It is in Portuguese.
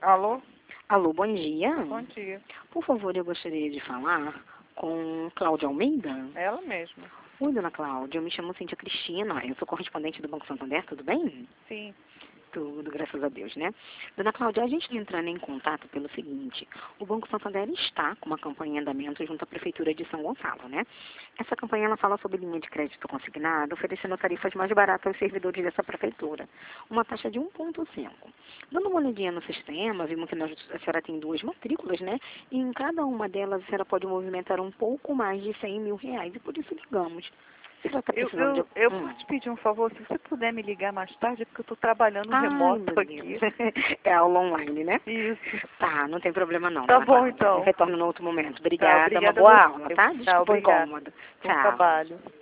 Alô? Alô, bom dia. Bom dia. Por favor, eu gostaria de falar com Cláudia Almeida. Ela mesma. Oi, dona Cláudia, eu me chamo Cíntia Cristina, eu sou correspondente do Banco Santander, tudo bem? Sim. Tudo, graças a Deus, né? Dona Cláudia, a gente está entrando em contato pelo seguinte: o Banco Santander está com uma campanha em andamento junto à Prefeitura de São Gonçalo, né? Essa campanha ela fala sobre linha de crédito consignado, oferecendo tarifas mais baratas aos servidores dessa prefeitura, uma taxa de 1,5. Dando uma olhadinha no sistema, vimos que a senhora tem 2 matrículas, né? E em cada uma delas a senhora pode movimentar um pouco mais de R$ 100.000, e por isso ligamos. A senhora está precisando de... Eu posso te pedir um favor? Se você puder me ligar mais tarde, é porque eu estou trabalhando remoto meu aqui. Deus. É aula online, né? Isso. Tá, não tem problema não, Tá dona bom, Cláudia. então. Eu retorno no outro momento. Tá, Obrigada, uma obrigada a boa você. aula, tá? Tá, Desculpa o obrigada. incômodo. Bom Tchau. trabalho.